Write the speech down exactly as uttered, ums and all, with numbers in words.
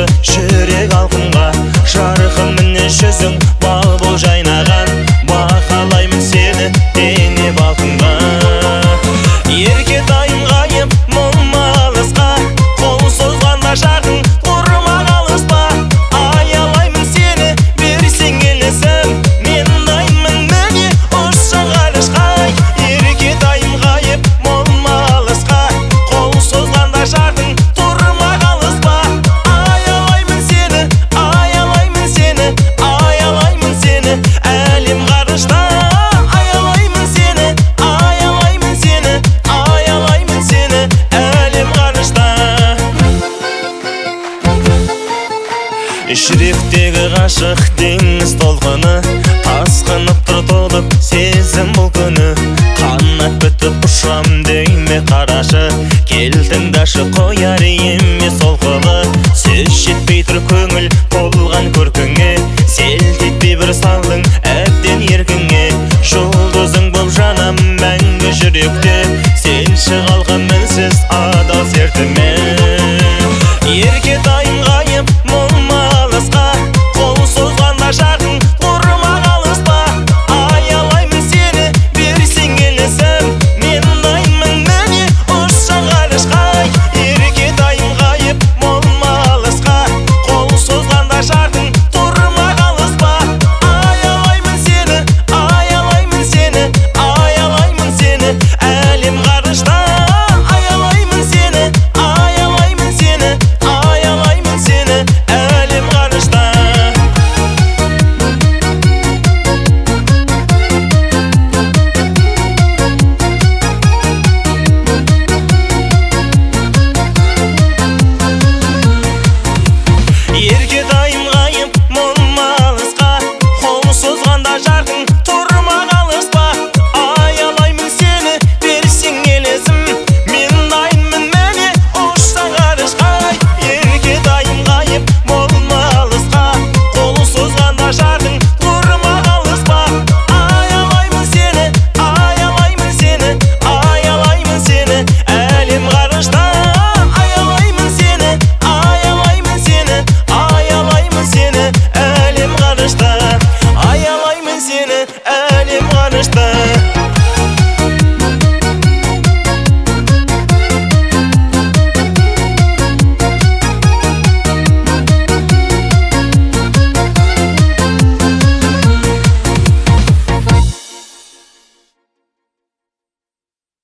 жүрек алқымға. Жарқын мінез жүзің бал бол жайнаған, бақалаймын сені дене балқынға. Ерке дайын ғайып мұңма алысқа, қол созғанда жақын тұрма қалыспа. Аялаймын сені берсең елесім, мен дайынмын міне осы ғарышқа. Ерке дайын ғайып мұңма алысқа, қол созғанда жақын тұрма қалыспа. Аялаймын сені, аялаймын сені, аялаймын сені әлем ғарышта. Аялаймын сені, аялаймын сені, аялаймын сені әлем ғарышта. Жүректегі ғашық теңіз толқыны, тасқынып тұр толып сезім бұл күні. Қанат бітіп ұшам дейме қарашы, кел тыңдашы қояр ем